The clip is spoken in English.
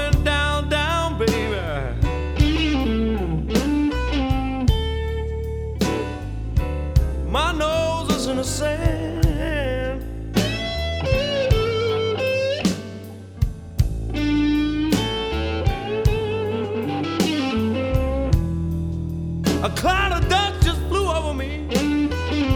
going down, down, baby. My nose is in the sand. A cloud